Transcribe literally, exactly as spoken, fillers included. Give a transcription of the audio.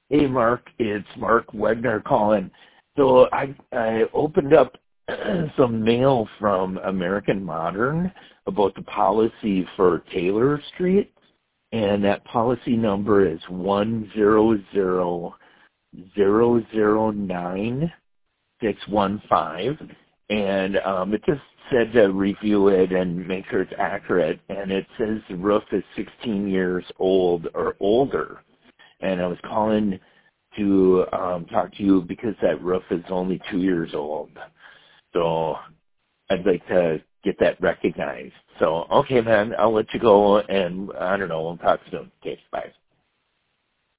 Hey, Mark, it's Mark Wegner calling. So I I opened up some mail from American Modern about the policy for Taylor Street, and that policy number is one zero zero zero zero nine six one five, and um, it just said to review it and make sure it's accurate, and it says the roof is sixteen years old or older. And I was calling to um, talk to you because that roof is only two years old. So I'd like to get that recognized. So, okay, man, I'll let you go, and I don't know, we'll talk soon. Okay, bye.